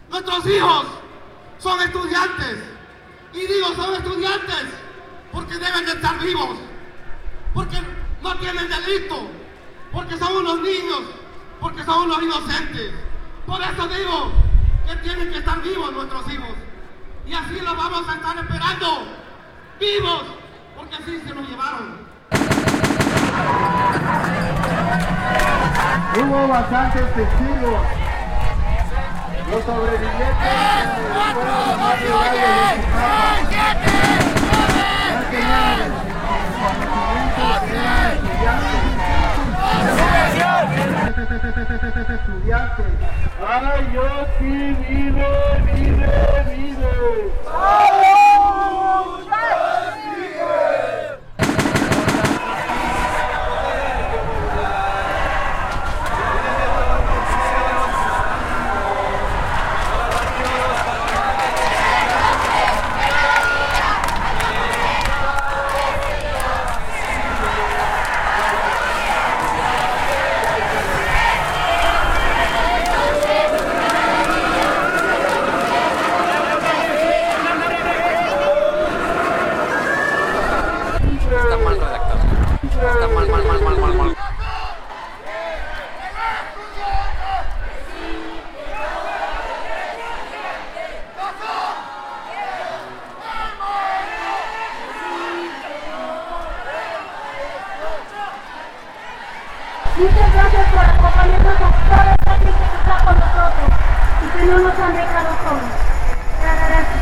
Nuestros hijos son estudiantes. Y digo son estudiantes porque deben de estar vivos, porque no tienen delito, porque son unos niños, porque son unos inocentes. Por eso digo que tienen que estar vivos nuestros hijos. Y así los vamos a estar esperando vivos, porque así se los llevaron. Hubo bastantes testigos. Los sobrevivientes ¡ay, yo sí vive! Muchas gracias por acompañarnos a toda esta gente que está con nosotros y que no nos han dejado solos. Te agradezco.